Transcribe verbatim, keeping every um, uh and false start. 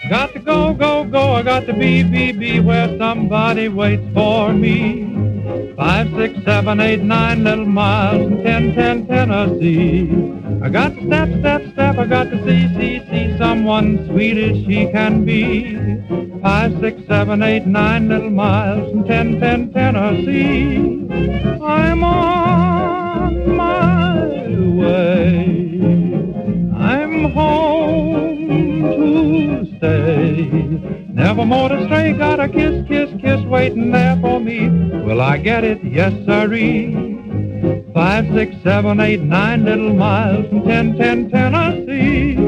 Got to go, go, go, I got to be, be, be where somebody waits for me. Five, six, seven, eight, nine little miles from ten, ten, Tennessee. I got to step, step, step, I got to see, see, see someone sweet as she can be. Five, six, seven, eight, nine little miles from ten, ten, Tennessee. I'm on my way. I'm home to stay. Never more to stray. Got a kiss, kiss, kiss waiting there for me. Will I get it? Yes, sirree. Five, six, seven, eight, nine little miles from ten, ten, Tennessee.